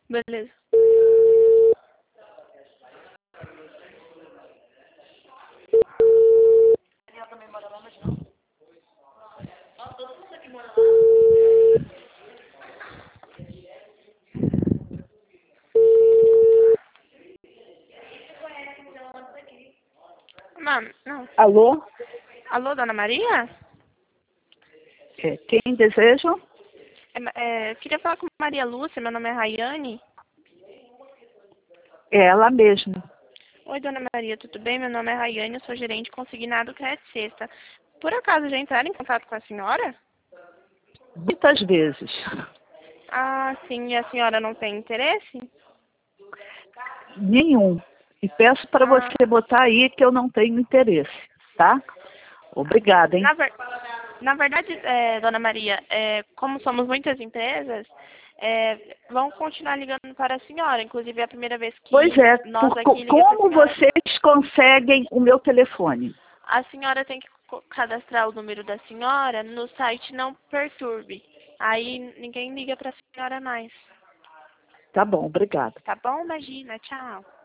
Beleza. Ela também mora lá, mas não. Nossa, todo mundo aqui mora lá. Mano, não. Alô? Alô, Dona Maria? Quem deseja? Eu queria falar com Maria Lúcia, meu nome é Rayane. É ela mesma. Oi, Dona Maria, tudo bem? Meu nome é Rayane, eu sou gerente consignado Crédito Sexta. Por acaso já entraram em contato com a senhora? Muitas vezes. Ah, sim, e a senhora não tem interesse? Nenhum. E peço para Ah, você botar aí que eu não tenho interesse, tá? Obrigada, hein? na verdade, Dona Maria, como somos muitas empresas, vão continuar ligando para a senhora. Inclusive, é a primeira vez Pois que é, nós aqui ligamos para a como senhora. vocês conseguem o meu telefone? A senhora tem que cadastrar o número da senhora no site Não Perturbe. Aí ninguém liga para a senhora mais. Tá bom, obrigada. Tá bom? Imagina. Tchau.